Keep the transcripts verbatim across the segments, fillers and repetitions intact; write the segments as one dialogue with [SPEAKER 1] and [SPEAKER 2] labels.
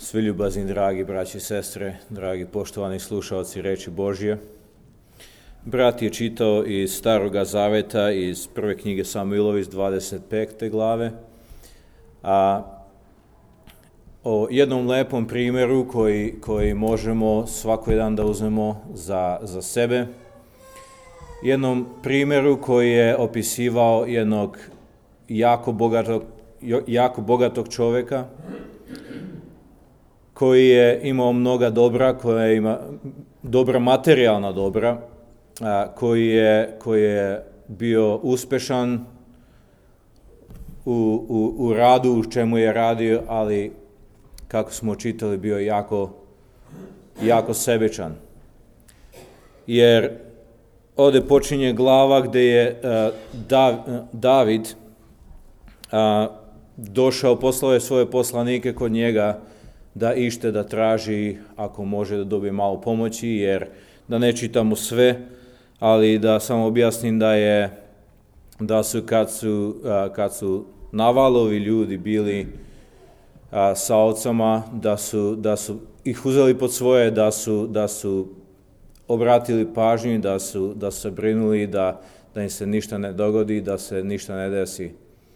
[SPEAKER 1] Svi ljubazni, dragi braći i sestre, dragi poštovani slušalci reči Božje. Brat je čitao iz Staroga Zaveta, iz prve knjige Samuilove, iz dvadeset pete glave, a o jednom lepom primjeru koji, koji možemo svaki dan da uzmemo za, za sebe. Jednom primjeru koji je opisivao jednog jako bogatog, jako bogatog čovjeka, koji je imao mnoga dobra, koja ima dobra materijalna dobra, a, koji je, koji je bio uspešan u, u, u radu, u čemu je radio, ali kako smo čitali, bio jako, jako sebičan. Jer ovdje počinje glava gdje je a, Dav, David a, došao, poslao je svoje poslanike kod njega da ište da traži, ako može da dobije malo pomoći, jer da ne čitamo sve, ali da samo objasnim da je, da su kad su, kad su Navalovi ljudi bili a, sa ocama, da su, da su ih uzeli pod svoje, da su, da su obratili pažnju, da su, da su se brinuli da, da im se ništa ne dogodi, da se ništa ne desi.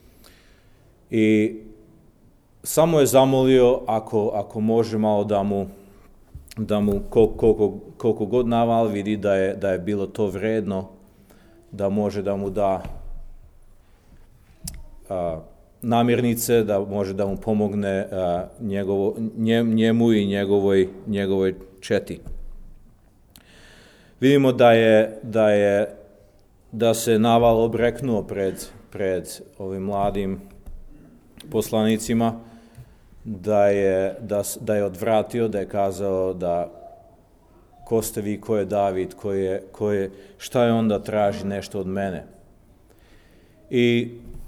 [SPEAKER 1] I samo je zamolio, ako, ako može malo da mu, da mu koliko, koliko, koliko god Naval vidi da je, da je bilo to vredno, da može da mu da a, namirnice, da može da mu pomogne a, njegovo, nje, njemu i njegovoj, njegovoj četi. Vidimo da je, da je, da se Naval obreknuo pred, pred ovim mladim poslanicima, da je, da, da je odvratio, da je kazao da ko ste vi, ko je David, ko je, ko je, šta je onda traži nešto od mene. I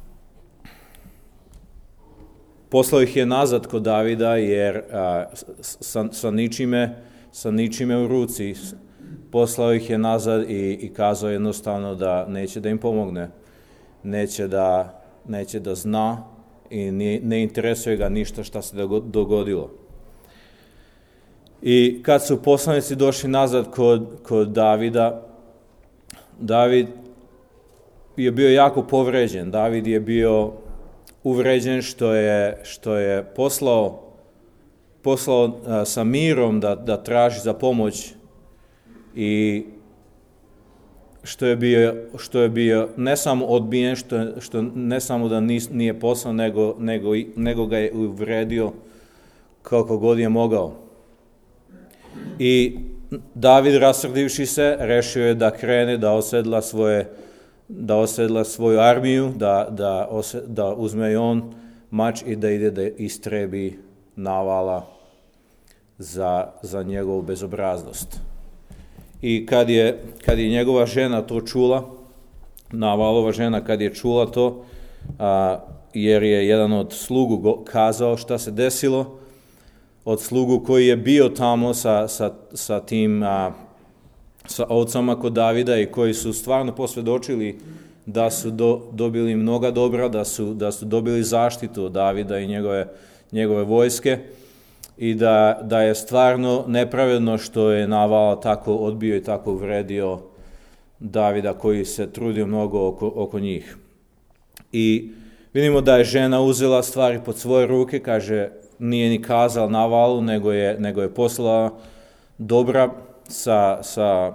[SPEAKER 1] poslao ih je nazad kod Davida, jer a, sa, sa, ničime, sa ničime u ruci poslao ih je nazad i, i kazao jednostavno da neće da im pomogne, neće da, neće da zna, i ne, ne interesuje ga ništa šta se dogodilo. I kad su poslanici došli nazad kod, kod Davida, David je bio jako povređen. David je bio uvređen što je, što je poslao, poslao a, sa mirom da, da traži za pomoć i što je bio, što je bio ne samo odbijen, što, što ne samo da nis, nije poslao, nego, nego, nego ga je uvredio koliko god je mogao. I David, rasrdivši se, rešio je da krene, da osedla svoje, da osedla svoju armiju, da, da, osed, da uzme i on mač i da ide da istrebi Navala za, za njegovu bezobraznost. I kad je, kad je njegova žena to čula, Navalova žena kad je čula to, a, jer je jedan od slugu go, kazao šta se desilo, od slugu koji je bio tamo sa, sa, sa tim, a, sa ovcama kod Davida i koji su stvarno posvjedočili da su do, dobili mnoga dobra, da su, da su dobili zaštitu od Davida i njegove, njegove vojske, i da, da je stvarno nepravedno što je Naval tako odbio i tako uvredio Davida, koji se trudio mnogo oko, oko njih. I vidimo da je žena uzela stvari pod svoje ruke, kaže, nije ni kazala Navalu, nego je, nego je poslala dobra sa, sa,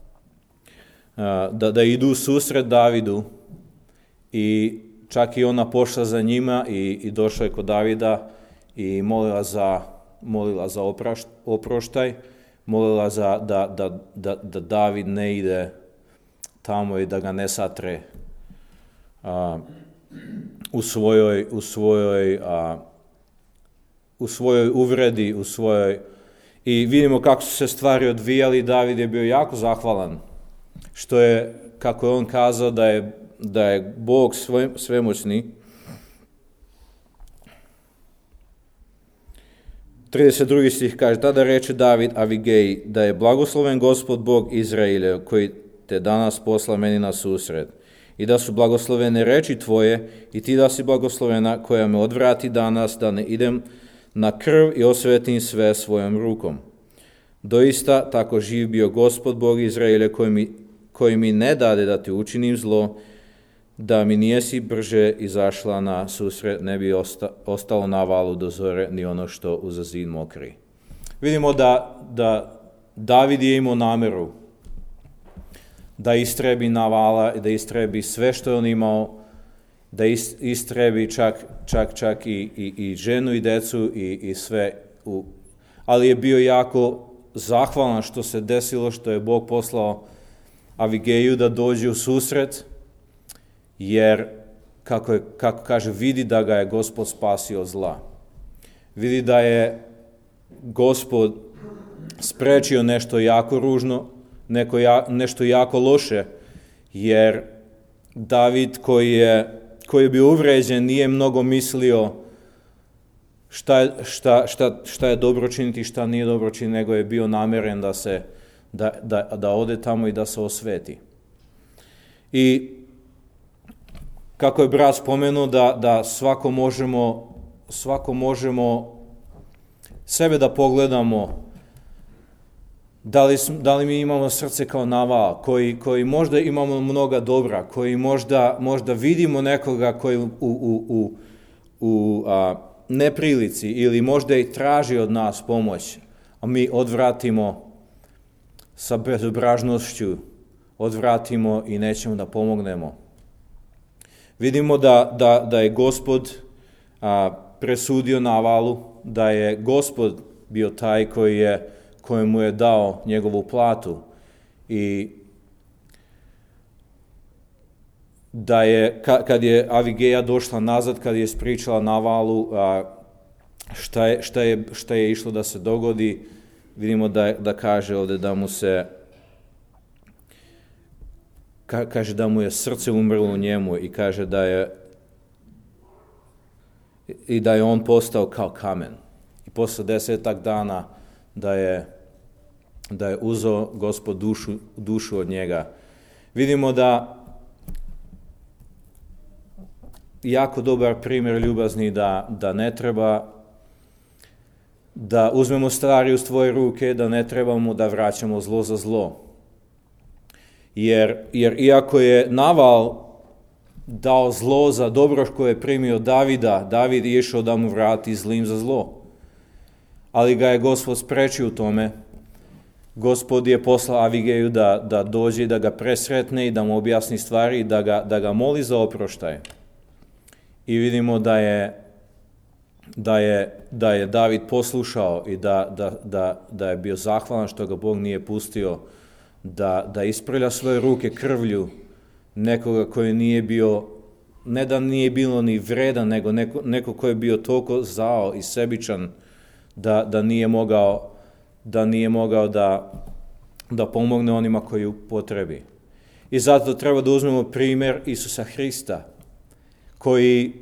[SPEAKER 1] da, da idu u susret Davidu, i čak i ona pošla za njima i, i došla je kod Davida i molila za molila za oprašt, oproštaj, molila za da, da, da, da David ne ide tamo i da ga ne satre a, u svojoj, u svojoj, a, u svojoj uvredi, u svojoj, i vidimo kako su se stvari odvijali. David je bio jako zahvalan, što je, kako je on kazao, da je, da je Bog sve, svemoćni. trideset drugi stih kaže, tada reče David Avigej, da je blagosloven Gospod Bog Izraeljev, koji te danas posla meni na susret, i da su blagoslovene reči tvoje, i ti da si blagoslovena, koja me odvrati danas, da ne idem na krv i osvetim sve svojom rukom. Doista tako živ bio Gospod Bog Izraele, koji mi, koji mi ne dade da ti učinim zlo, da mi nijesi brže izašla na susret, ne bi osta, ostalo na valu do zore, ni ono što uza zid mokri. Vidimo da, da David je imao nameru da istrebi Navala i da istrebi sve što je on imao, da istrebi čak, čak, čak i, i, i ženu i decu i, i sve. U, ali je bio jako zahvalan što se desilo, što je Bog poslao Avigeju da dođe u susret, jer, kako, je, kako kaže, vidi da ga je Gospod spasio od zla. Vidi da je Gospod sprečio nešto jako ružno, neko ja, nešto jako loše, jer David koji je, koji je bio uvređen nije mnogo mislio šta, šta, šta, šta je dobro činiti i šta nije dobro činiti, nego je bio nameren da, se, da, da, da ode tamo i da se osveti. I kako je brat spomenuo da, da svako možemo, svako možemo sebe da pogledamo, da li, da li mi imamo srce kao Naval, koji, koji možda imamo mnoga dobra, koji možda, možda vidimo nekoga koji u, u, u, u a, neprilici ili možda i traži od nas pomoć, a mi odvratimo sa bezobražnošću, odvratimo i nećemo da pomognemo. Vidimo da, da, da je Gospod a, presudio Navalu, da je Gospod bio taj koji je koji mu je dao njegovu platu i da je, kad je Avigeja došla nazad, kad je ispričala Navalu a, šta, je, šta, je, šta je išlo da se dogodi, vidimo da, da kaže ovdje da mu se ka, kaže da mu je srce umrlo u njemu i kaže da je i da je on postao kao kamen. I posle desetak dana da je, da je uzeo Gospod dušu, dušu od njega. Vidimo da jako dobar primjer ljubazni da, da ne treba da uzmemo stvari u svoje ruke, da ne trebamo da vraćamo zlo za zlo. Jer, jer iako je Naval dao zlo za dobro koje je primio Davida, David je išao da mu vrati zlim za zlo. Ali ga je Gospod sprečio u tome. Gospod je poslao Avigeju da, da dođe, da ga presretne i da mu objasni stvari i da ga, da ga moli za oproštaj. I vidimo da je, da je, da je David poslušao i da, da, da, da je bio zahvalan što ga Bog nije pustio da, da isprlja svoje ruke krvlju nekoga koji nije bio, ne da nije bilo ni vredan, nego neko, neko koji je bio toliko zao i sebičan da, da nije mogao, da, nije mogao da, da pomogne onima koji u potrebi. I zato treba da uzmemo primjer Isusa Hrista, koji,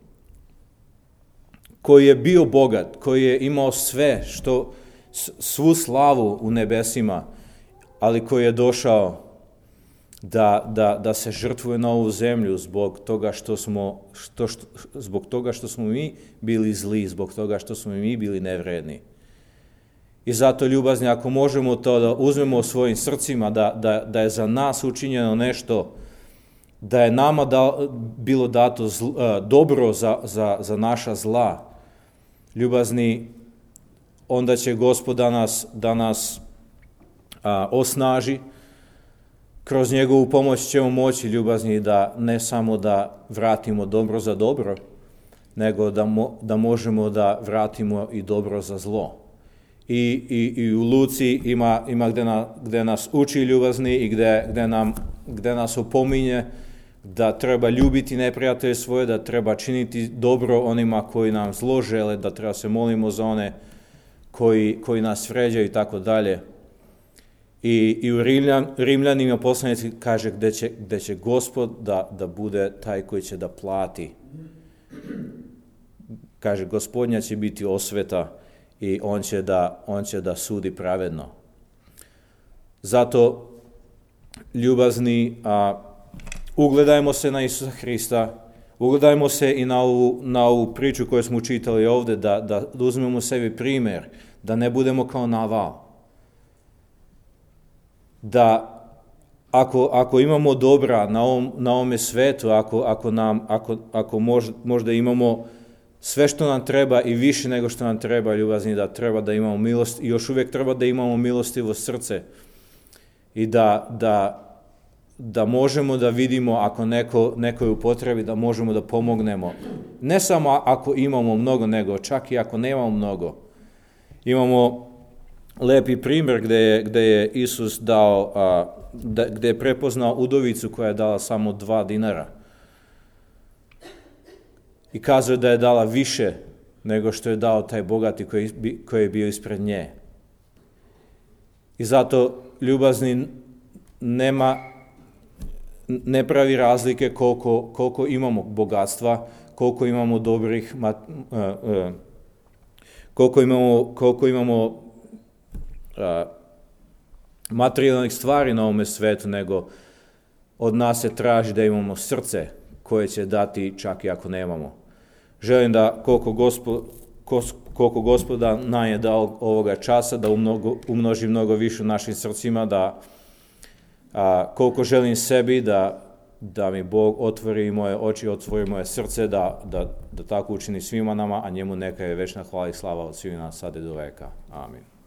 [SPEAKER 1] koji je bio bogat, koji je imao sve, što, svu slavu u nebesima, ali koji je došao da, da, da se žrtvuje na ovu zemlju zbog toga što smo, što, što, zbog toga što smo mi bili zli, zbog toga što smo mi bili nevredni. I zato, ljubazni, ako možemo to da uzmemo u svojim srcima, da, da, da je za nas učinjeno nešto, da je nama da, bilo dato zl, dobro za, za, za naša zla, ljubazni, onda će Gospod da nas, da nas a, osnaži. Kroz njegovu pomoć ćemo moći, ljubazni, da ne samo da vratimo dobro za dobro, nego da, mo, da možemo da vratimo i dobro za zlo. I, i, i u Luci ima, ima gde, na, gde nas uči, ljubazni, i gde, gde, nam, gde nas opominje da treba ljubiti neprijatelje svoje, da treba činiti dobro onima koji nam zlo žele, da treba se molimo za one koji, koji nas vređaju i tako dalje. I, i u Rimljan, Rimljanima poslanici kaže gde će, gde će Gospod da, da bude taj koji će da plati. Kaže, Gospodnja će biti osveta i on će da, on će da sudi pravedno. Zato, ljubazni, a, ugledajmo se na Isusa Hrista, Ugledajmo se i na ovu, na ovu priču koju smo čitali ovdje, da, da uzmemo sebi primjer, da ne budemo kao Naval. Da ako, ako imamo dobra na, ovom, na ovome svetu, ako, ako, nam, ako, ako možda, možda imamo sve što nam treba i više nego što nam treba, ljubazni, da treba da imamo milost i još uvijek treba da imamo milostivo srce i da, da, da možemo da vidimo ako neko, neko je u potrebi, da možemo da pomognemo. Ne samo ako imamo mnogo, nego čak i ako nemamo mnogo. Imamo lepi primjer gdje je, gdje je Isus dao, a, da, gdje je prepoznao udovicu koja je dala samo dva dinara. I kazuje da je dala više nego što je dao taj bogati koji, koji je bio ispred nje. I zato, ljubazni, nema, ne pravi razlike koliko, koliko imamo bogatstva, koliko imamo dobrih, mat, uh, uh, koliko imamo, koliko imamo uh, materijalnih stvari na ovome svetu, nego od nas se traži da imamo srce koje će dati čak i ako nemamo. Želim da koliko, Gospod, koliko Gospoda nam je dao ovoga časa, da umnogo, umnoži mnogo više u našim srcima, da a, koliko želim sebi da, da mi Bog otvori moje oči, otvori moje srce, da, da, da tako učini svima nama, a njemu neka je večna hvala i slava od svih nas sad i do veka. Amin.